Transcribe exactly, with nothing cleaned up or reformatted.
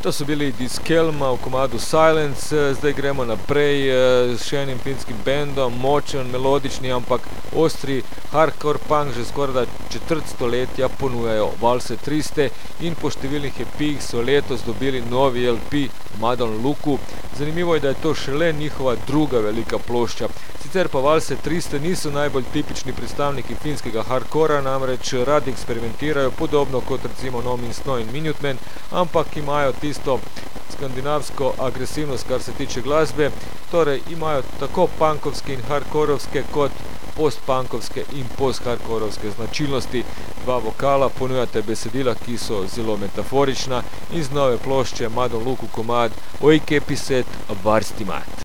To so bili Diskelma v komadu Silence, zdaj gremo naprej s še enim finskim bendom, močen, melodični, ampak ostri hardcore punk že skoraj četrt stoletja ponujajo Valse Triste in po številnih epih so letos dobili novi el pi Madon Luku. Zanimivo je, da je to šele njihova druga velika plošča. Sicer pa Valse Triste niso najbolj tipični predstavniki finskega hardcora, namreč radi eksperimentirajo podobno kot recimo No Means No in Minutemen, ampak imajo tisto skandinavsko agresivnost, kar se tiče glasbe, torej imajo tako punkovske in hardcorovske kot post-punkovske in post-hardcorovske značilnosti. Dva vokala ponujate besedila, ki so zelo metaforična, in z nove plošče Madon Luku komad Oikepiset Varstimat.